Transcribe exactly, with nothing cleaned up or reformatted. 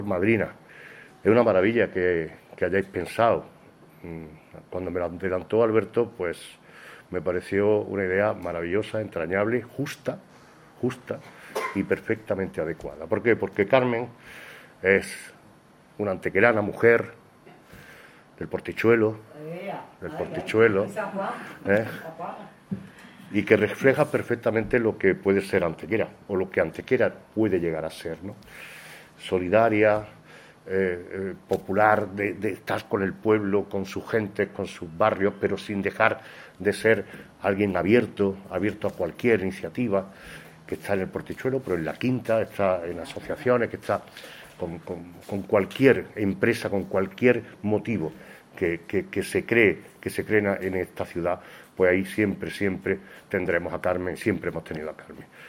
Madrina, es una maravilla que, que hayáis pensado. Cuando me lo adelantó Alberto, pues me pareció una idea maravillosa, entrañable, justa, justa y perfectamente adecuada. ¿Por qué? Porque Carmen es una antequerana mujer del Portichuelo, del Portichuelo, ¿eh? y que refleja perfectamente lo que puede ser Antequera, o lo que Antequera puede llegar a ser, ¿no? Solidaria, eh, eh, popular, de, de estar con el pueblo, con su gente, con sus barrios, pero sin dejar de ser alguien abierto, abierto a cualquier iniciativa, que está en el Portichuelo, pero en la Quinta, está en asociaciones, que está con, con, con cualquier empresa, con cualquier motivo que, que, que se cree, que se cree en esta ciudad, pues ahí siempre, siempre tendremos a Carmen, siempre hemos tenido a Carmen.